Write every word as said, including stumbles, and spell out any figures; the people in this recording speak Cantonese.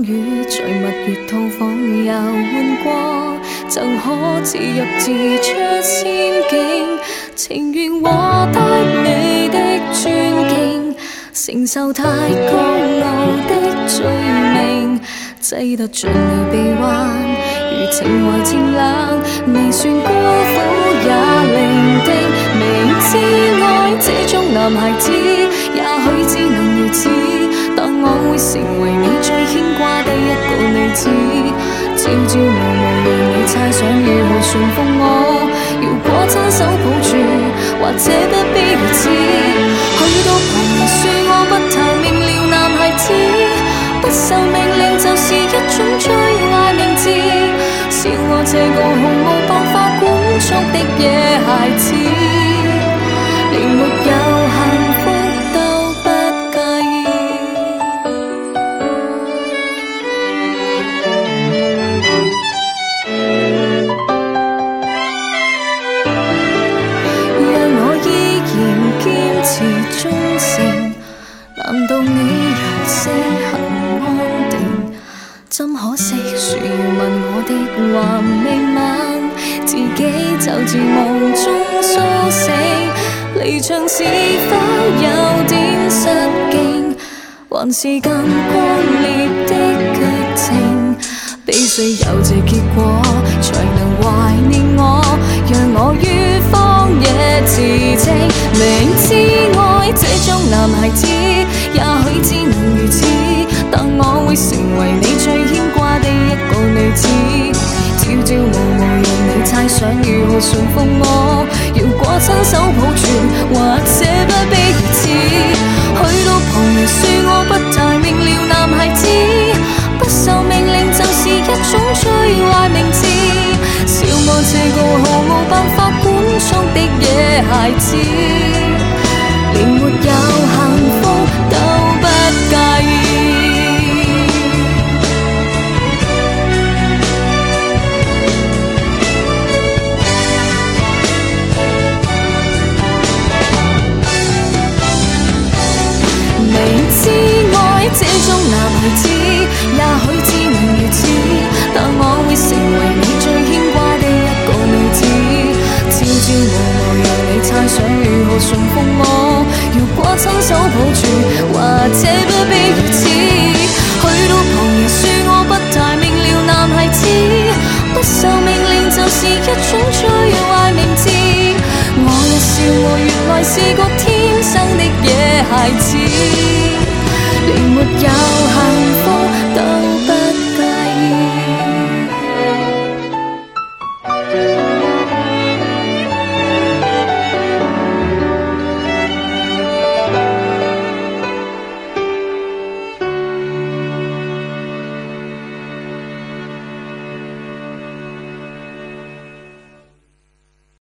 雨，在蜜月套房遊玩過，就可自入自出仙境，情願獲得你的尊敬，承受太高傲的罪名，擠得像你臂彎，如情懷漸冷，未算孤苦也伶仃，明知愛這種男孩子，也許只能如此，但我會成為你最牽掛的一個女子，朝朝暮暮讓你猜想如何馴服我，要果親手抱住，或者不必如此，許多旁人說我不太明了男孩子，不受命令就是一種最壞名字，笑我這個毫無辦法管束的野孩子，連沒有幸福都不介意。讓我依然堅持忠誠，難道你又死行安定？怎可惜樹問我的話未晚，自己就自夢中甦醒，離場是否有點失敬，還是更光烈的劇情？必須有這結果才能懷念我，讓我於荒野自證，明知愛這種男孩子，也許只能如此，但我會成為你最牽掛的一個女子，朝朝暮暮讓你猜想如何馴服我，要果親手抱住，或者不必如此，許多旁人說我不太明了男孩子，不受命令就是一種最壞名字，笑我這個毫無辦法管束的野孩子，連沒有幸福都不介意。明知愛這種男孩子，也許只能如此，但我會成為你最牽掛的一個女子，朝朝暮暮讓你猜想如何馴服我，要果親手抱住，或者不必如此，許多旁人說我不太明了男孩子，不受命令就是一種最壞名字，我也笑我原來是個天生的野孩子。